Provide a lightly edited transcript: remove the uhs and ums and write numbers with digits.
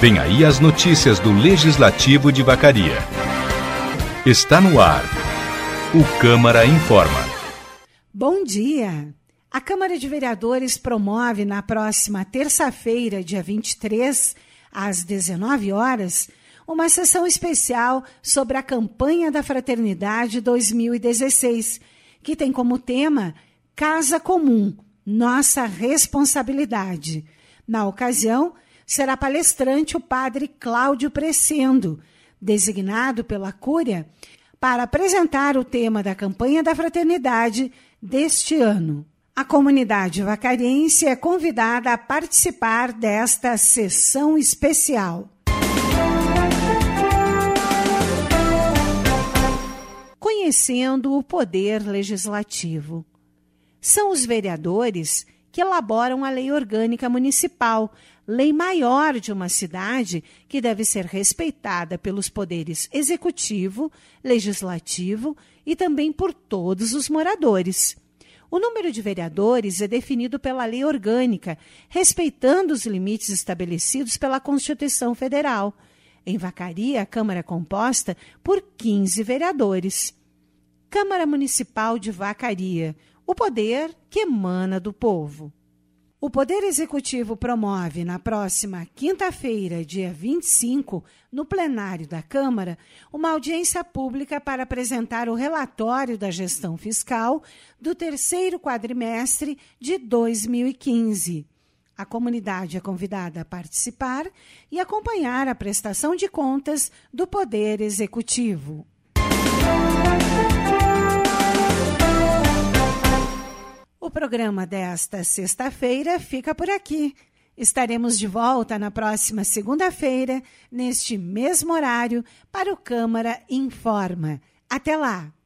Vem aí as notícias do Legislativo de Vacaria. Está no ar. O Câmara Informa. Bom dia! A Câmara de Vereadores promove na próxima terça-feira, dia 23, às 19 horas, uma sessão especial sobre a campanha da Fraternidade 2016, que tem como tema Casa Comum, Nossa Responsabilidade. Na ocasião, será palestrante o padre Cláudio Prescendo, designado pela Cúria para apresentar o tema da campanha da Fraternidade deste ano. A comunidade vacariense é convidada a participar desta sessão especial. Conhecendo o poder legislativo. São os vereadores que elaboram a lei orgânica municipal, lei maior de uma cidade que deve ser respeitada pelos poderes executivo, legislativo e também por todos os moradores. O número de vereadores é definido pela lei orgânica, respeitando os limites estabelecidos pela Constituição Federal. Em Vacaria, a Câmara é composta por 15 vereadores. Câmara Municipal de Vacaria, o poder que emana do povo. O Poder Executivo promove, na próxima quinta-feira, dia 25, no plenário da Câmara, uma audiência pública para apresentar o relatório da gestão fiscal do terceiro quadrimestre de 2015. A comunidade é convidada a participar e acompanhar a prestação de contas do Poder Executivo. O programa desta sexta-feira fica por aqui. Estaremos de volta na próxima segunda-feira, neste mesmo horário, para o Câmara Informa. Até lá!